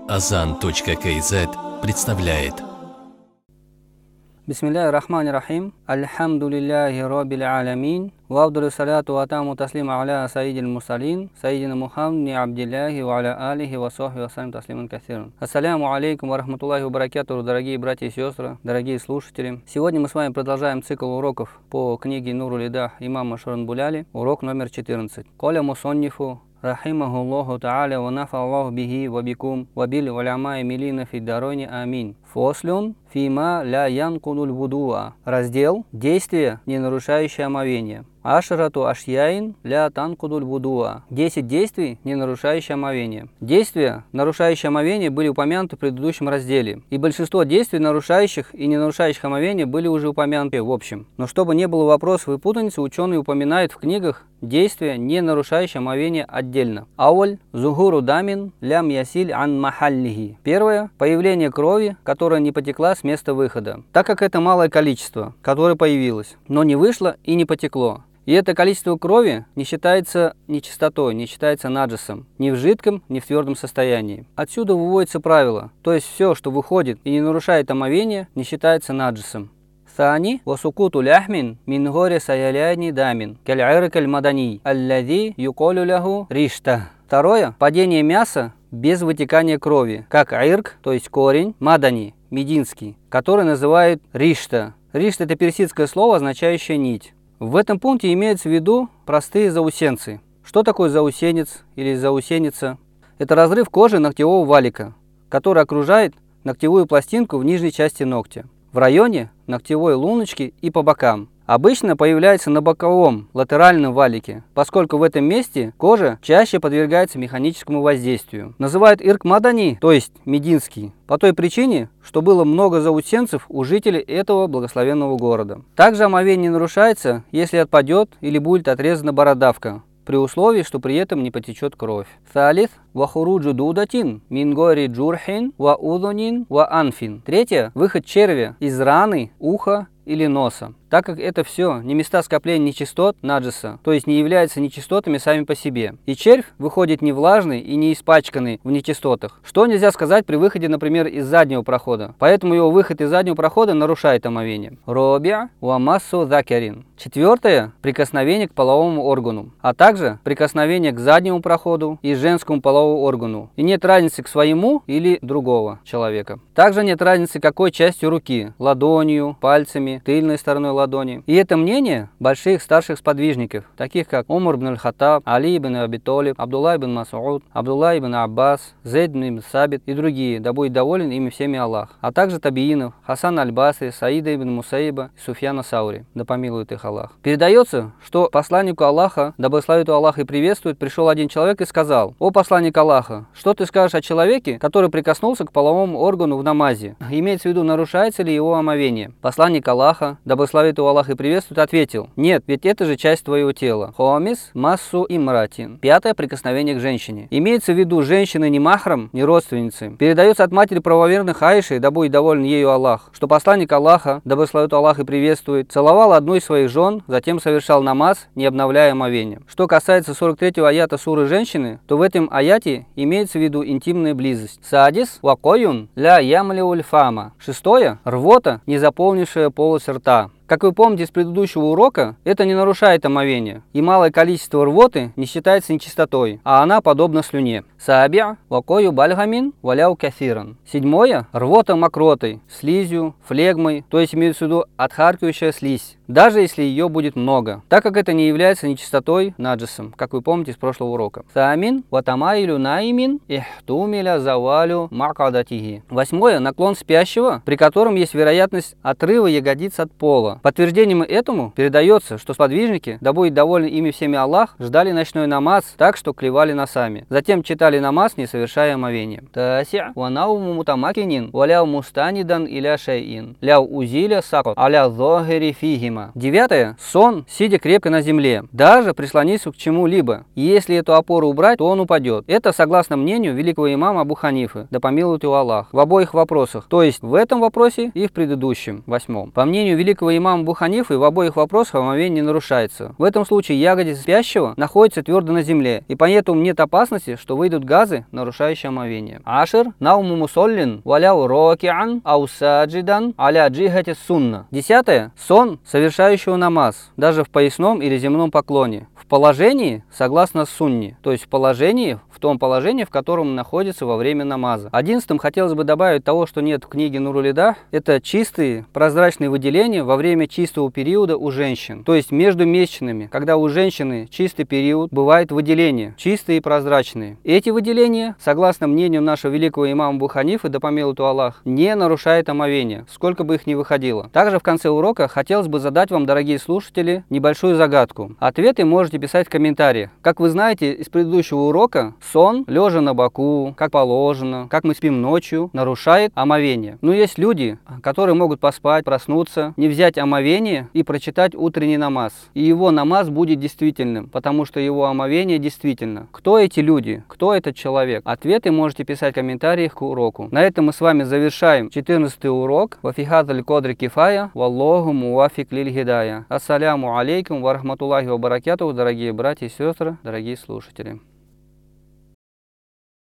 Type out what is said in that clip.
Azan.kz представляет. Бисмилляхи рахмани рахим. Альхамдулиллахи раббил алямин. Ва афдалу салату ва таму таслима аля сайидил мурсалин. Сайидина Мухаммади абдиллахи ва аля алихи ва сахби ва салям таслиман касиран. Ассаляму алейкум ва рахматуллахи ва баракатуху, дорогие братья и сестры, дорогие слушатели. Сегодня мы с вами продолжаем цикл уроков по книге Нурул Идах имама Шуранбуляли. Урок номер 14. Коля мусоннифу рахимаху Аллаху та'аля ва нафа Аллаху бихи ва бикум ва бил уляма милина фи даройни амин. Фослюн фима ля янкудуль вудуа. Раздел «Действия, не нарушающие омовение». Ашарату ашьяин ля танкудуль вудуа. 10 действий, не нарушающие омовение. Действия, нарушающие омовение, были упомянуты в предыдущем разделе. И большинство действий, нарушающих и не нарушающих омовение, были уже упомянуты в общем. Но чтобы не было вопросов и путаницы, ученые упоминают в книгах действия, не нарушающие омовение, отдельно. Ауль зухуру дамин лям ясиль ан махаллихи. Первое – появление крови, которая не потекла с места выхода. Так как это малое количество, которое появилось, но не вышло и не потекло. И это количество крови не считается нечистотой, не считается наджисом, ни в жидком, ни в твердом состоянии. Отсюда выводится правило, то есть все, что выходит и не нарушает омовение, не считается наджисом. Сани васукуту ляхмин мин горе саяляни дамин каль-айрак аль-мадани аллади юколю ляху ришта. Второе – падение мяса без вытекания крови, как айрк, то есть корень, мадани, мединский, который называют ришта. Ришта – это персидское слово, означающее нить. В этом пункте имеются в виду простые заусенцы. Что такое заусенец или заусеница? Это разрыв кожи ногтевого валика, который окружает ногтевую пластинку в нижней части ногтя, в районе ногтевой луночки и по бокам. Обычно появляется на боковом латеральном валике, поскольку в этом месте кожа чаще подвергается механическому воздействию. Называют ирк мадани, то есть мединский, по той причине, что было много заусенцев у жителей этого благословенного города. Также омовение нарушается, если отпадет или будет отрезана бородавка, при условии, что при этом не потечет кровь. Салис вахуруджу дудатин мингори джурхин ва удунин ва анфин. Третье – выход червя из раны, уха или носа. Так как это все не места скопления нечистот, наджиса, то есть не являются нечистотами сами по себе. И червь выходит не влажный и не испачканный в нечистотах, что нельзя сказать при выходе, например, из заднего прохода. Поэтому его выход из заднего прохода нарушает омовение. Робиа уамассу закерин. Четвертое – прикосновение к половому органу, а также прикосновение к заднему проходу и женскому половому органу. И нет разницы к своему или другого человека. Также нет разницы, какой частью руки – ладонью, пальцами, тыльной стороной ладони. И это мнение больших старших сподвижников, таких как Умар ибн аль-Хаттаб, Али ибн Аби Талиб, Абдулла ибн Мас'уд, Абдулла ибн Аббас, Зейд ибн Сабит и другие, да будет доволен ими всеми Аллах, а также табиинов, Хасан аль-Басри, Саида ибн Мусаиба и Суфьяна Саури, да помилует их Аллах. Передается, что посланнику Аллаха, да благословит Аллах и приветствует, пришел один человек и сказал: «О посланник Аллаха, что ты скажешь о человеке, который прикоснулся к половому органу в намазе? Имеется в виду, нарушается ли его омовение?» Посланник Аллаха, да благословит Аллах и приветствует, ответил: «Нет, ведь это же часть твоего тела». Хоамис массу имратин. Пятое – прикосновение к женщине. Имеется в виду женщины не махрам, не родственницы. Передается от матери правоверных Аиши, да будет доволен ею Аллах, что посланник Аллаха, да благословит Аллах и приветствует, целовал одну из своих жен, затем совершал намаз, не обновляя омовение. Что касается 43-го аята суры «Женщины», то в этом аяте имеется в виду интимная близость. Садис вакоюн ля ямлиуль фама. Шестое – рвота, не заполнившая полость рта. Как вы помните из предыдущего урока, это не нарушает омовение, и малое количество рвоты не считается нечистотой, а она подобна слюне. Сабиа вакою бальгамин валяу кафиран. Седьмое – рвота мокротой, слизью, флегмой, то есть имеется в виду отхаркивающая слизь, даже если ее будет много, так как это не является нечистотой, наджисом, как вы помните из прошлого урока. Самин ватамаилю наимин ихтумиля завалю макадатихи. Восьмое – наклон спящего, при котором есть вероятность отрыва ягодиц от пола. Подтверждением этому передается, что сподвижники, да будет доволен ими всеми Аллах, ждали ночной намаз так, что клевали носами. Затем читали намаз, не совершая омовения. Таси' ванауму мутамакинин валяу мустанидан иля шайин ляу узиля сакот аля зохири фихима. наима. 9. Сон, сидя крепко на земле, даже прислонись к чему-либо. И если эту опору убрать, то он упадет. Это согласно мнению великого имама Абу Ханифы, да помилует его Аллах, в обоих вопросах, то есть в этом вопросе и в предыдущем, 8. По мнению великого имама Абу Ханифы, в обоих вопросах омовение не нарушается. В этом случае ягодицы спящего находятся твердо на земле, и поэтому нет опасности, что выйдут газы, нарушающие омовение. Ашир, науму мусоллин, валяу рокиан, аусаджидан, аля джихати сунна. 10. Сон, совершающего намаз, даже в поясном или земном поклоне, в положении, согласно сунне, то есть в том положении, в котором он находится во время намаза. 11. Хотелось бы добавить того, что нет в книге Нур-уль-Ида, это чистые прозрачные выделения во время чистого периода у женщин, то есть между месячными, когда у женщины чистый период, бывает выделения, чистые и прозрачные. Эти выделения, согласно мнению нашего великого имама Абу Ханифы, да помилует его Аллах, не нарушают омовение, сколько бы их ни выходило. Также в конце урока хотелось бы задать вам, дорогие слушатели, небольшую загадку. Ответы можете писать в комментариях. Как вы знаете из предыдущего урока, сон, лежа на боку, как положено, как мы спим ночью, нарушает омовение. Но есть люди, которые могут поспать, проснуться, не взять омовение и прочитать утренний намаз. И его намаз будет действительным, потому что его омовение действительно. Кто эти люди? Кто этот человек? Ответы можете писать в комментариях к уроку. На этом мы с вами завершаем 14 урок. Вафихадаль кодри кифая, валлаху муафик лиль хидая. Ассаляму алейкум ва рахматуллахи ва баракатуху, дорогие братья и сестры, дорогие слушатели.